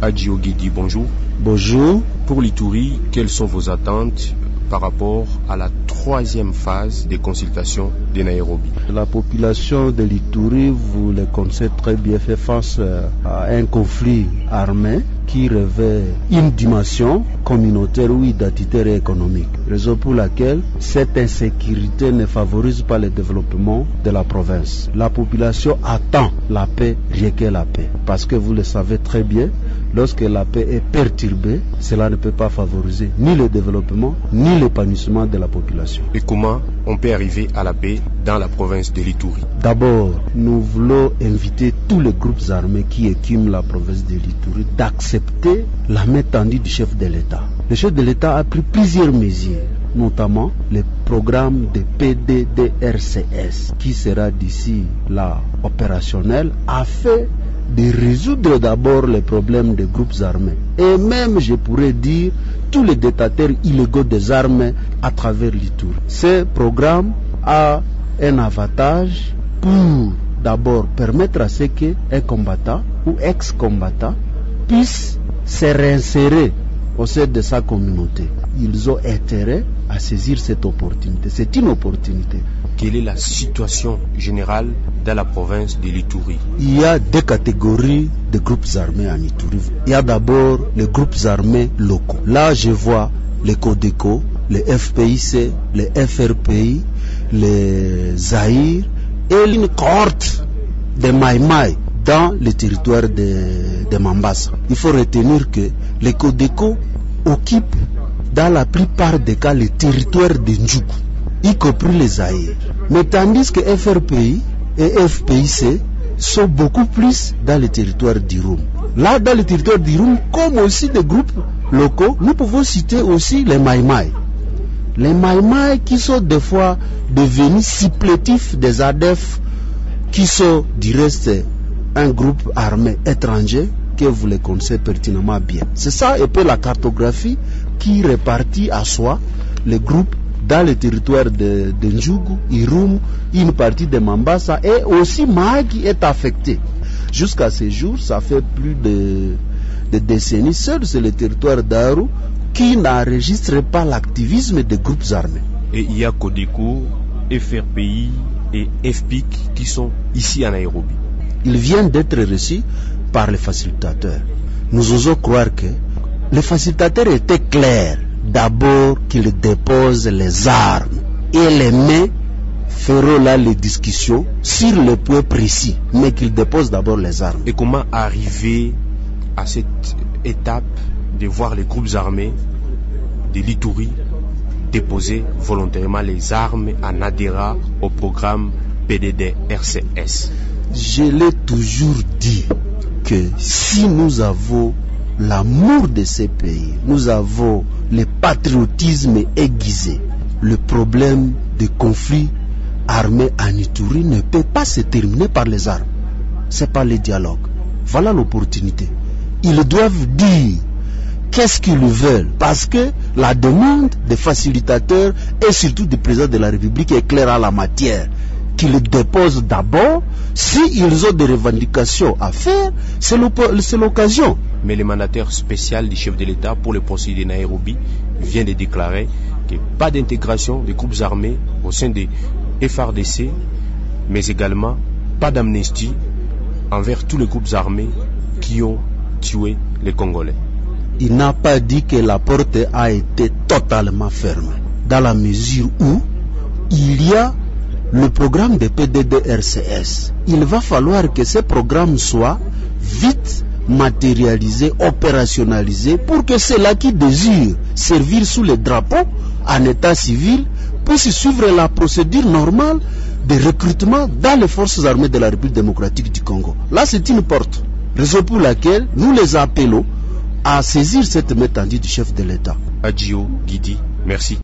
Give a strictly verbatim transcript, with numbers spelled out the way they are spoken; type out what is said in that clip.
Adjio Guidi, bonjour. Bonjour. Pour l'Ituri, quelles sont vos attentes par rapport à la troisième phase des consultations de Nairobi? La population de l'Ituri, vous le connaissez très bien, fait face à un conflit armé qui revêt une dimension communautaire ou identitaire et économique. Raison pour laquelle cette insécurité ne favorise pas le développement de la province. La population attend la paix, rien que la paix. Parce que vous le savez très bien, lorsque la paix est perturbée, cela ne peut pas favoriser ni le développement, ni l'épanouissement de la population. Et comment on peut arriver à la paix dans la province de l'Ituri? D'abord, nous voulons inviter tous les groupes armés qui écument la province de l'Ituri d'accepter la main tendue du chef de l'État. Le chef de l'État a pris plusieurs mesures, notamment le programme de P D D R C S, qui sera d'ici là opérationnel, afin de résoudre d'abord les problèmes des groupes armés. Et même, je pourrais dire, tous les détenteurs illégaux des armes à travers l'Ituri. Ce programme a un avantage pour d'abord permettre à ce qu'un combattant ou ex-combattant puisse se réinsérer au sein de sa communauté. Ils ont intérêt à saisir cette opportunité. C'est une opportunité. Quelle est la situation générale dans la province de l'Ituri? Il y a deux catégories de groupes armés en Ituri. Il y a d'abord les groupes armés locaux. Là, je vois les Codeco, les F P I C, les F R P I, les Zahir et une cohorte de Maïmaï dans le territoire de, de Mambasa. Il faut retenir que les Codeco occupent dans la plupart des cas le territoire de Ndjougou, y compris les Zahir. Mais tandis que F R P I et F P I C sont beaucoup plus dans le territoire d'Iroum. Là, dans le territoire d'Iroum, comme aussi des groupes locaux, nous pouvons citer aussi les Maïmaï. Les Maïmaï qui sont des fois devenus supplétifs des A D F, qui sont du reste un groupe armé étranger, que vous les connaissez pertinemment bien. C'est ça un peu la cartographie qui répartit à soi les groupes dans le territoire de, de Ndjougou, Iroum, une partie de Mambasa et aussi Maï qui est affecté. Jusqu'à ce jour, ça fait plus de, de décennies, seul c'est le territoire d'Aru qui n'enregistre pas l'activisme des groupes armés. Et il y a Codeco, F R P I et F P I C qui sont ici à Nairobi. Ils viennent d'être reçus par les facilitateurs. Nous osons croire que les facilitateurs étaient clairs. D'abord qu'ils déposent les armes et les mains feront là les discussions sur le point précis, mais qu'ils déposent d'abord les armes. Et comment arriver à cette étape de voir les groupes armés de l'Ituri déposer volontairement les armes en adhérant au programme P D D R C S? Je l'ai toujours dit que si nous avons l'amour de ces pays, nous avons le patriotisme aiguisé, le problème de conflit armé en Ituri ne peut pas se terminer par les armes. C'est pas le dialogue. Voilà l'opportunité. Ils doivent dire qu'est-ce qu'ils veulent, parce que la demande des facilitateurs et surtout du président de la République est claire en la matière. Qu'ils déposent d'abord, s'ils ont des revendications à faire, c'est l'occasion. Mais le mandataire spécial du chef de l'État pour le procès de Nairobi vient de déclarer qu'il n'y a pas d'intégration des groupes armés au sein des F R D C, mais également pas d'amnistie envers tous les groupes armés qui ont tué les Congolais. Il n'a pas dit que la porte a été totalement fermée, dans la mesure où il y a le programme de P D D R C S. Il va falloir que ce programme soit vite matérialisé, opérationnalisé, pour que ceux-là qui désirent servir sous le drapeau en état civil puissent suivre la procédure normale de recrutement dans les forces armées de la République démocratique du Congo. Là, c'est une porte. Raison pour laquelle nous les appelons à saisir cette main tendue du chef de l'État. Adjio Guidi, merci.